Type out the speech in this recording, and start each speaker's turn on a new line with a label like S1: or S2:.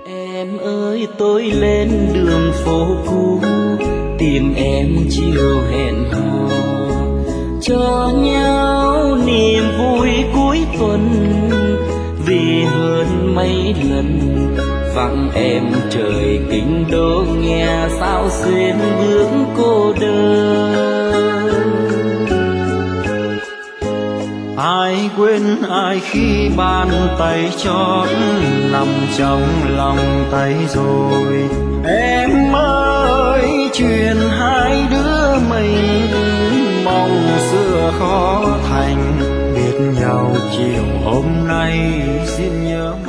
S1: Em ơi tôi lên đường phố cũ tìm em chiều hẹn hò, cho nhau niềm vui cuối tuần. Vì hơn mấy lần vắng em trời kinh đô, nghe sao xuyên bước cô đơn.
S2: Ai quên ai khi bàn tay chót nằm trong lòng tay rồi. Em ơi chuyện hai đứa mình mong xưa khó thành, biết nhau chiều hôm nay xin nhớ.